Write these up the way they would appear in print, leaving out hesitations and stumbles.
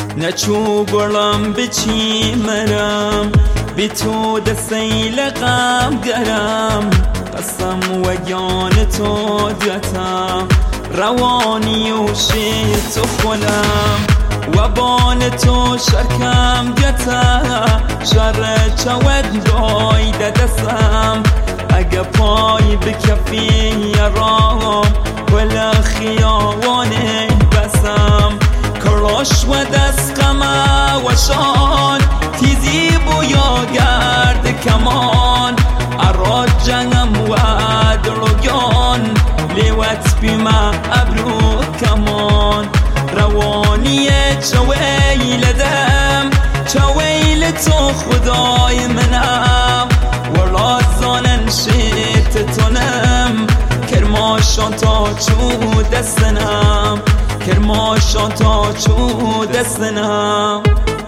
نچو گلم بچی مرم بی تو دسیل غم گرم قسم و جان تو دیتم روانی و شی تو خلم و بان تو شرکم دیتا شر چود دایده دستم اگه پای بکفی رام ولا خیاوانه بسم کراش و دست قمه و شان تیزی بویا گرد کمان اراد جنم و دلوگان لیوت بیما ابرو کمان روانی چویل دم چویل تو خدای منم ولا زانن شیت تونم کرماشان تا چو دستنم کرماشان تا چو دستنم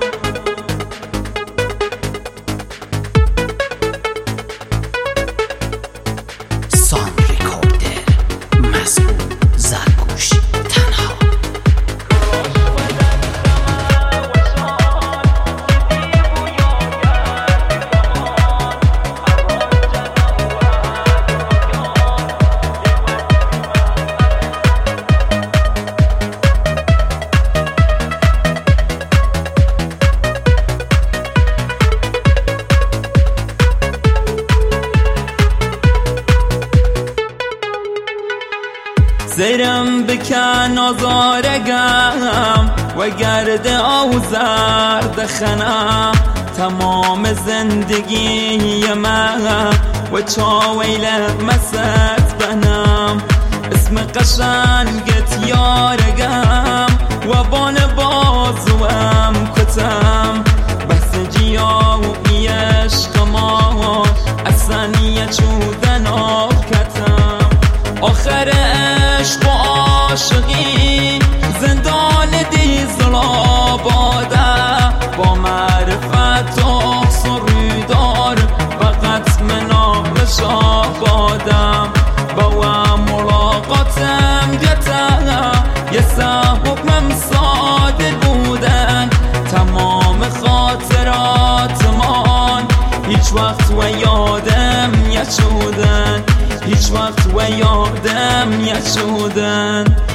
زیرم بکن آزارگم و گرد آوزرد خنم تمام زندگی من و چاویل مست بنم اسم قشنگت یارگم و بان بازوم کتم بحث جیا و عشق ما اصلا چودن آفکتم آخر عشق و عاشقی زندان دیزل آباده با معرفت و سرودار فقط منامش آبادم با ملاقاتم گتم یه حکمم صادق بودن تمام خاطرات من هیچ وقت و یادم نشودن هیچ وقت و یادم نشودن